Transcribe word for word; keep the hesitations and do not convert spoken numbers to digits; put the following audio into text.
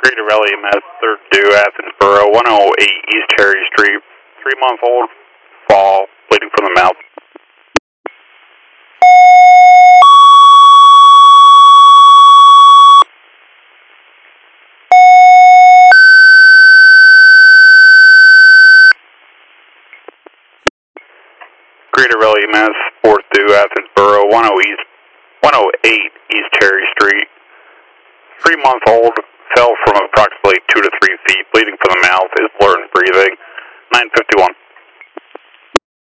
Greater Valley E M S, third due, Athensboro, one oh eight East Cherry Street, three-month-old, fall, bleeding from the mouth. Greater Valley E M S, fourth due, Athensboro, one oh eight East Cherry Street, three-month-old, fell from approximately two to three feet, bleeding from the mouth, is blurred and breathing, nine fifty-one.